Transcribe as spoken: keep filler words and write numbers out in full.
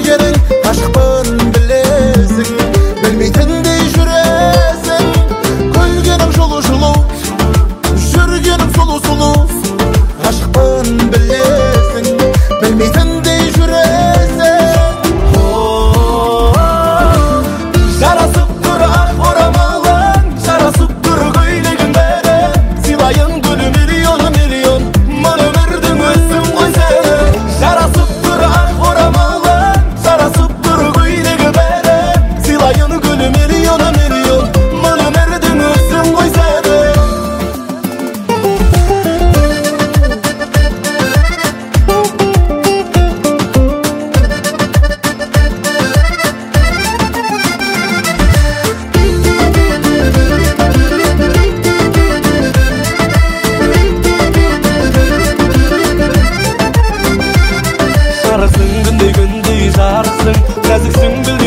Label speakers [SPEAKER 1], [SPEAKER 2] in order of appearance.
[SPEAKER 1] Күлгенің ашықпын білесің, білмейтіндей жүресің. Күлгенің жолы жылу, жүргенің сұлу сұлу. Ашықпын білесің, білмейтіндей жүресің. Жарасып тұр ақ орамалың, жарасып тұр көйлегің бәрі. Сыйлайын гүл миллион миллион, мың өмірдің өзің ғой сені. Жарасып тұр ақ орамалың, жарасып тұр көйлегі бәрі. Сыйлайын гүл миллион миллион, мың өмірдің өзің ғой сені. Жарасың күндей күндей жарасың, нәзіксің білдің